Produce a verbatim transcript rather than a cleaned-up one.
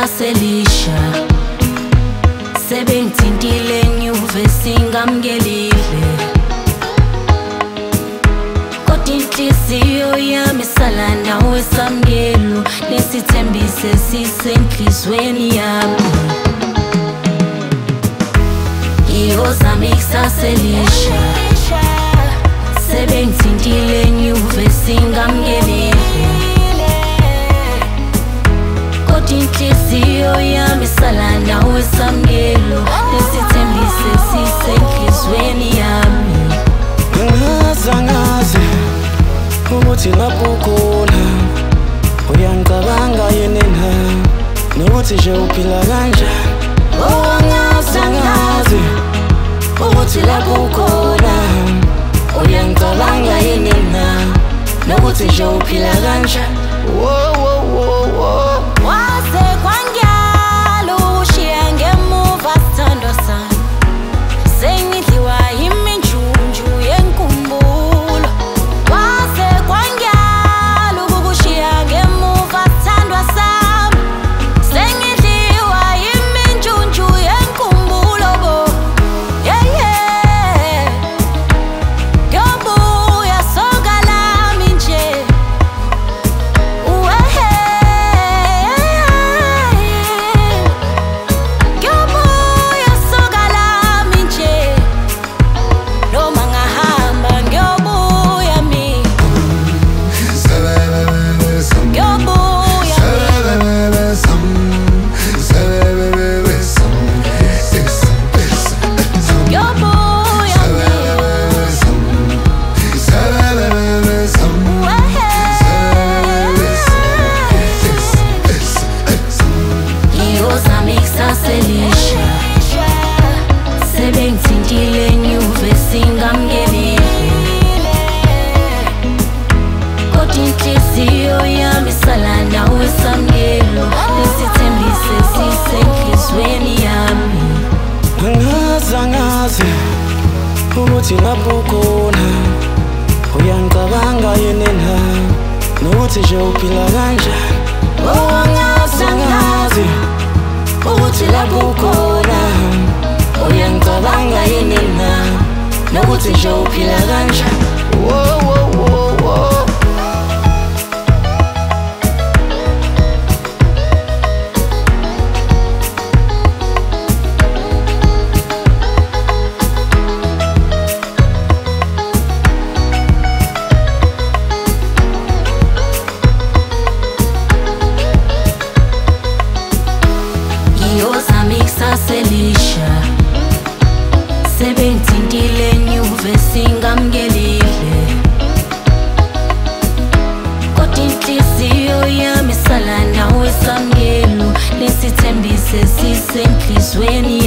ngisaselisha sebengithintile nyuvesi ngamngelile kodwa inhliziyo yami isala nawe samkelo lesithembise sisenhlizweni yami iyozami ngisaselisha sebengithintile nyuvesi ngamngelile inhliziyo yami isala nawe samkelo lesithembise sisenhlizweni yami ngaze ngaze ukuthi lapho ukhona uyangicabanga yini na nokuthi nje uphila kanjani. Oh ngaze ngaze ukuthi lapho ukhona uyangicabanga yini na nokuthi nje uphila kanjani. Wo wo wo wo waze kwangyalo ushiya ngemuva sithando sami sengidliwa yiminjunju yenkumbulo waze kwangyalo ukushiya ngemuva sithandwa sami sengidliwa yiminjunju yenkumbulo bo yeah yeah ngiyobuya soka lami nje sebengithintile nyuvesi ngamngelile kodwa inhliziyo yami isala nawe samkelo lesithembise sisenhlizweni yami ngaze ngaze ukuthi lapho ukhona uyangicabanga yini na nokuthi nje uphila kanjani. Oh ngaze ngaze ukuthi lapho ukhona uyangicabanga yini na nokuthi nje uphila kanjani. Wo wo wo wo iyozami ngisaselisha sebengithintile nyuvesi ngamngelile kodwa inhliziyo yami isala nawe samkelo lesithembise sisenhlizweni